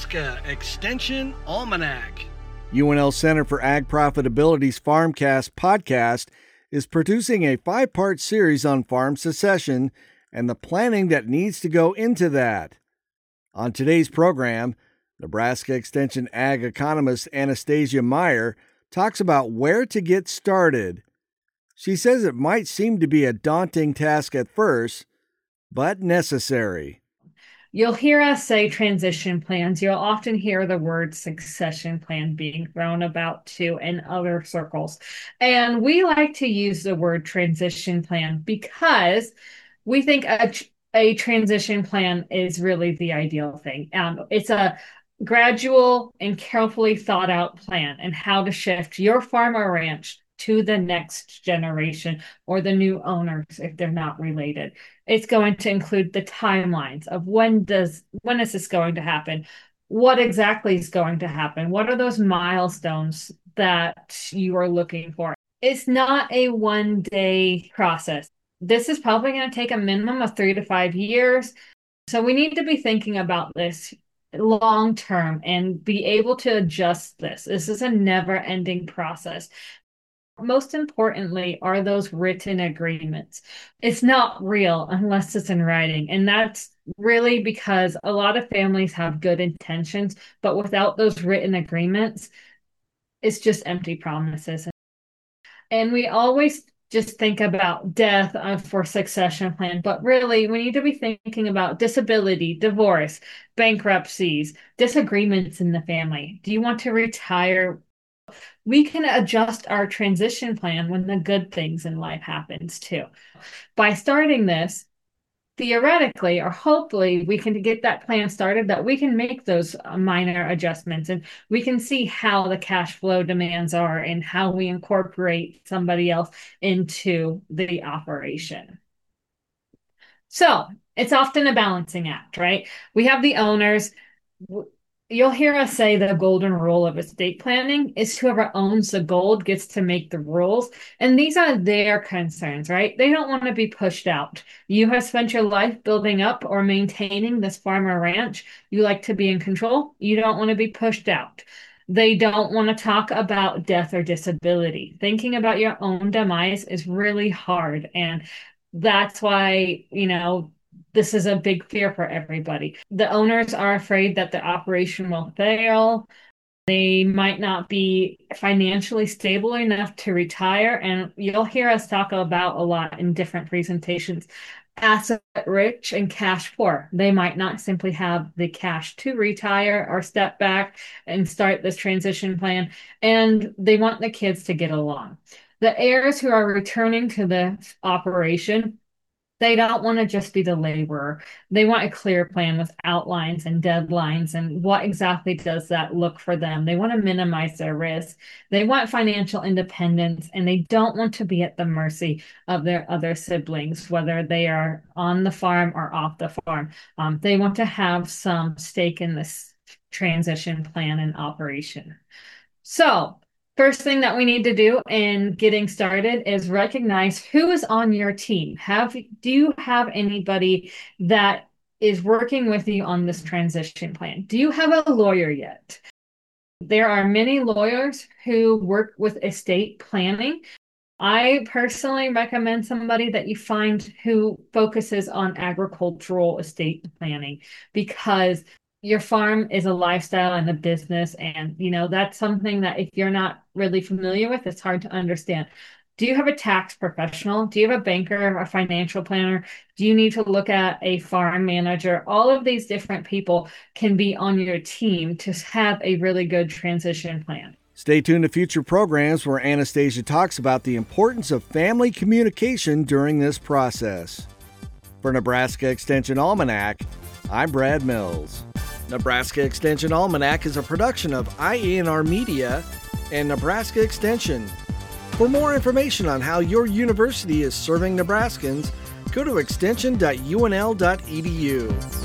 Nebraska Extension Almanac. UNL Center for Ag Profitability's FarmCast podcast is producing a 5-part series on farm succession and the planning that needs to go into that. On today's program, Nebraska Extension Ag economist Anastasia Meyer talks about where to get started. She says it might seem to be a daunting task at first, but necessary. You'll hear us say transition plans. You'll often hear the word succession plan being thrown about too in other circles. And we like to use the word transition plan because we think a transition plan is really the ideal thing. It's a gradual and carefully thought out plan and how to shift your farm or ranch to the next generation or the new owners if they're not related. It's going to include the timelines of when is this going to happen? What exactly is going to happen? What are those milestones that you are looking for? It's not a one-day process. This is probably going to take a minimum of 3 to 5 years. So we need to be thinking about this long term and be able to adjust this. This is a never-ending process. Most importantly are those written agreements. It's not real unless it's in writing. And that's really because a lot of families have good intentions, but without those written agreements, it's just empty promises. And we always just think about death for succession plan, but really we need to be thinking about disability, divorce, bankruptcies, disagreements in the family. Do you want to retire? We can adjust our transition plan when the good things in life happens too. By starting this, theoretically or hopefully we can get that plan started that we can make those minor adjustments and we can see how the cash flow demands are and how we incorporate somebody else into the operation. So it's often a balancing act, right? We have the owners. You'll hear us say the golden rule of estate planning is whoever owns the gold gets to make the rules. And these are their concerns, right? They don't want to be pushed out. You have spent your life building up or maintaining this farm or ranch. You like to be in control. You don't want to be pushed out. They don't want to talk about death or disability. Thinking about your own demise is really hard. And that's why, this is a big fear for everybody. The owners are afraid that the operation will fail. They might not be financially stable enough to retire. And you'll hear us talk about a lot in different presentations. Asset rich and cash poor. They might not simply have the cash to retire or step back and start this transition plan. And they want the kids to get along. The heirs who are returning to the operation, they don't want to just be the laborer. They want a clear plan with outlines and deadlines and what exactly does that look for them. They want to minimize their risk. They want financial independence, and they don't want to be at the mercy of their other siblings, whether they are on the farm or off the farm. They want to have some stake in this transition plan and operation. So, first thing that we need to do in getting started is recognize who is on your team. Do you have anybody that is working with you on this transition plan? Do you have a lawyer yet? There are many lawyers who work with estate planning. I personally recommend somebody that you find who focuses on agricultural estate planning because your farm is a lifestyle and a business. And, that's something that if you're not really familiar with, it's hard to understand. Do you have a tax professional? Do you have a banker, a financial planner? Do you need to look at a farm manager? All of these different people can be on your team to have a really good transition plan. Stay tuned to future programs where Anastasia talks about the importance of family communication during this process. For Nebraska Extension Almanac, I'm Brad Mills. Nebraska Extension Almanac is a production of IANR Media and Nebraska Extension. For more information on how your university is serving Nebraskans, go to extension.unl.edu.